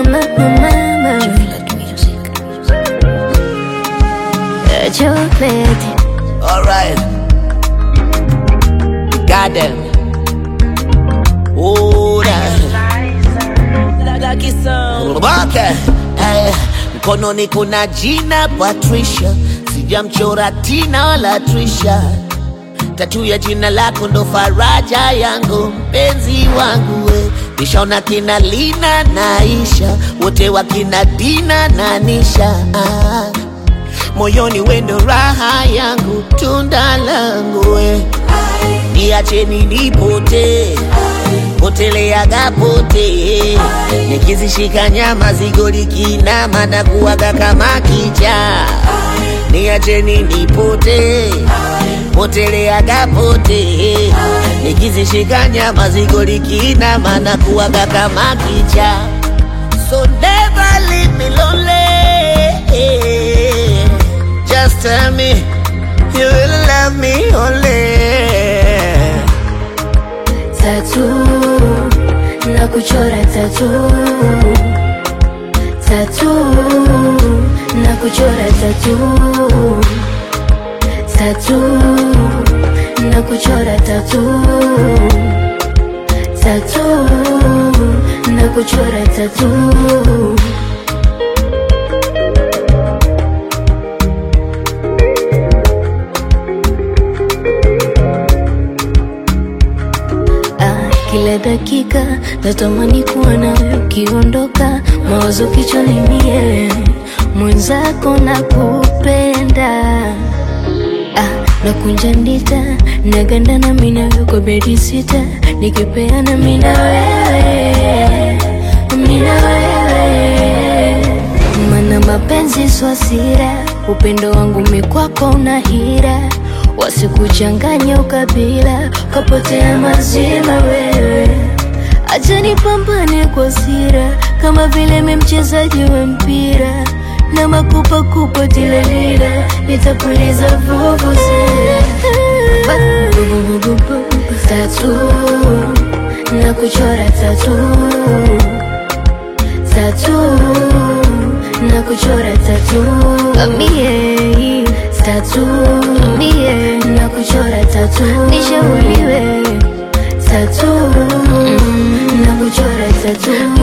Chocolate. Alright. Got them. Oh, okay. Mkononi kuna jina Patricia, sijamchora Tina wala Trisha. Tatu ya jina lako ndo faraja yangu, mpenzi wangu we. Nishaona kina Lina na Aisha, wote wakina Dina na Nisha. Moyoni wendo raha yangu, tunda langu we. Niache nilipote, poteleaga pote. Nikizishika nyama zigoli kinama na kuwaga kama kicha. Niache nilipote, poteleaga pote. Nikizishika nyama zigoli kinama na kuwaga kama kicha. So never leave me lonely. Just tell me you will love me only. Tattoo, na kuchora tattoo. Tattoo, na kuchora tattoo. Tattoo, na kuchora tattoo. Tattoo, na kuchora tattoo. Kila dakika natamani kuwa nawe ukiondoka, mawazo kichwani mie, mwenzako nakupenda. Nakunja ndita, naganda na mina yuko bedi sita, nikipeana mina wewe, mina wewe. Mana mapenzi swasira, upendo wangu mikwako unahira. Wasikuchanganya ukabila, kapotea mazima wewe. Acha nipambane kwa sira, kama vile mchezaji wa mpira. Na makupa kupa tilalila, nitapuliza vuvuzela. Tattoo, na kuchora tattoo. Tattoo, na kuchora tattoo. Mie, tattoo, mie, na kuchora tattoo. Nishauriwe tattoo, na kuchora tattoo.